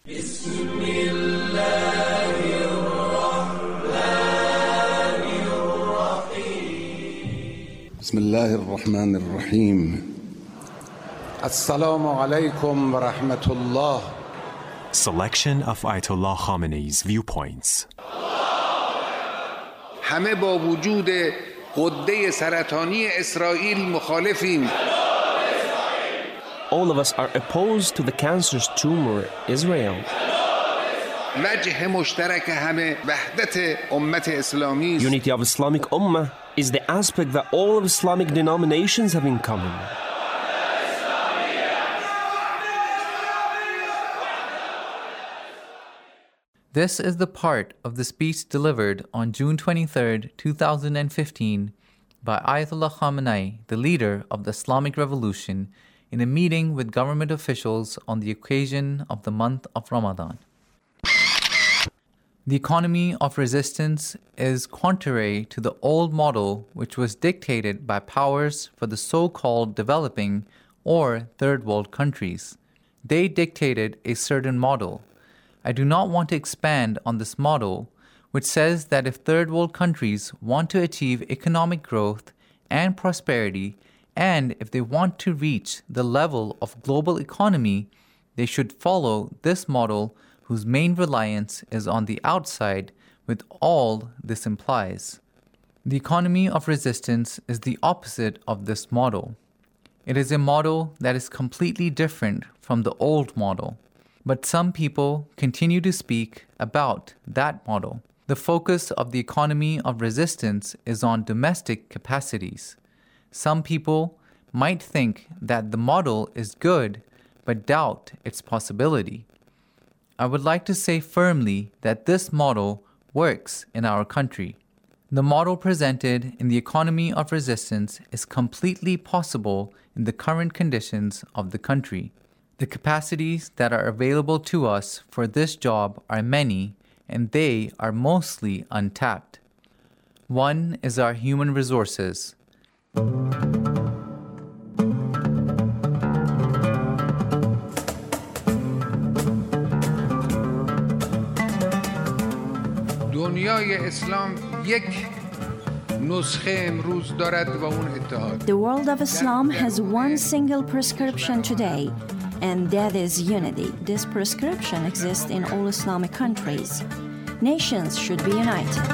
بسم الله الرحمن الرحیم. السلام علیکم و رحمت الله. Selection of Ayatollah Khamenei's viewpoints. همه با وجود غده سرطانی اسرائیل مخالفیم. All of us are opposed to the cancerous tumor, Israel. وجه مشترک همه وحدت امت اسلامی است. Unity of Islamic Ummah is the aspect that all of Islamic denominations have in common. This is the part of the speech delivered on June 23, 2015 by Ayatollah Khamenei, the leader of the Islamic Revolution, in a meeting with government officials on the occasion of the month of Ramadan. The economy of resistance is contrary to the old model which was dictated by powers for the so-called developing or third world countries. They dictated a certain model. I do not want to expand on this model, which says that if third world countries want to achieve economic growth and prosperity, and if they want to reach the level of global economy, they should follow this model whose main reliance is on the outside, with all this implies. The economy of resistance is the opposite of this model. It is a model that is completely different from the old model. But some people continue to speak about that model. The focus of the economy of resistance is on domestic capacities. Some people might think that the model is good, but doubt its possibility. I would like to say firmly that this model works in our country. The model presented in the economy of resistance is completely possible in the current conditions of the country. The capacities that are available to us for this job are many, and they are mostly untapped. One is our human resources. دنیای اسلام یک نسخه امروز دارد و اون اتحاد. The world of Islam has one single prescription today, and that is unity. This prescription exists in all Islamic countries. Nations should be united.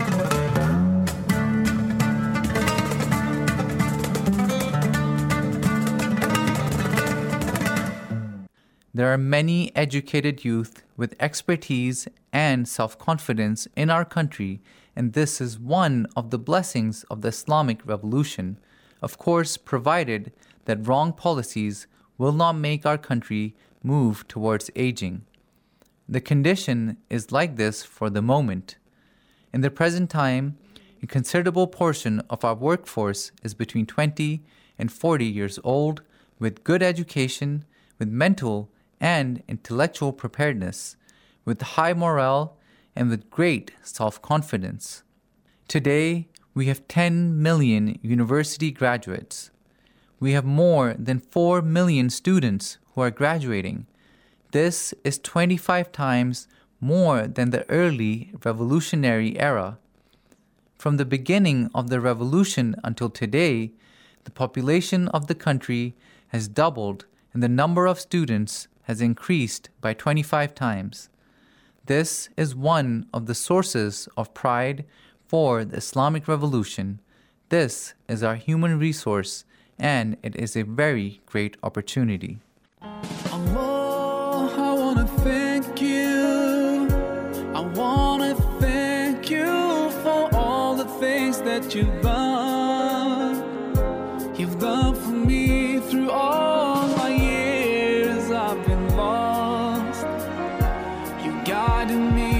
There are many educated youth with expertise and self-confidence in our country, and this is one of the blessings of the Islamic Revolution, of course, provided that wrong policies will not make our country move towards aging. The condition is like this for the moment. In the present time, a considerable portion of our workforce is between 20 and 40 years old, with good education, with mental and intellectual preparedness, with high morale, and with great self-confidence. Today, we have 10 million university graduates. We have more than 4 million students who are graduating. This is 25 times more than the early revolutionary era. From the beginning of the revolution until today, the population of the country has doubled and the number of students has increased by 25 times. This is one of the sources of pride for the Islamic Revolution. This is our human resource, and it is a very great opportunity. Allah, I want to thank you. I want to thank you for all the things that you've done. You've done for me through all my years I've been lost. You guided me